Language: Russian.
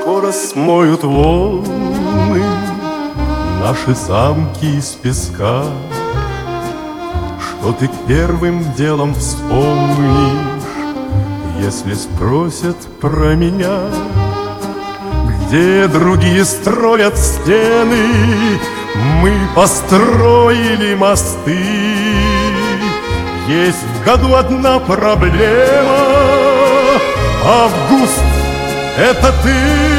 скоро смоют волны наши замки из песка. Что ты первым делом вспомнишь, если спросят про меня? Где другие строят стены, мы построили мосты. Есть в году одна проблема — август — это ты.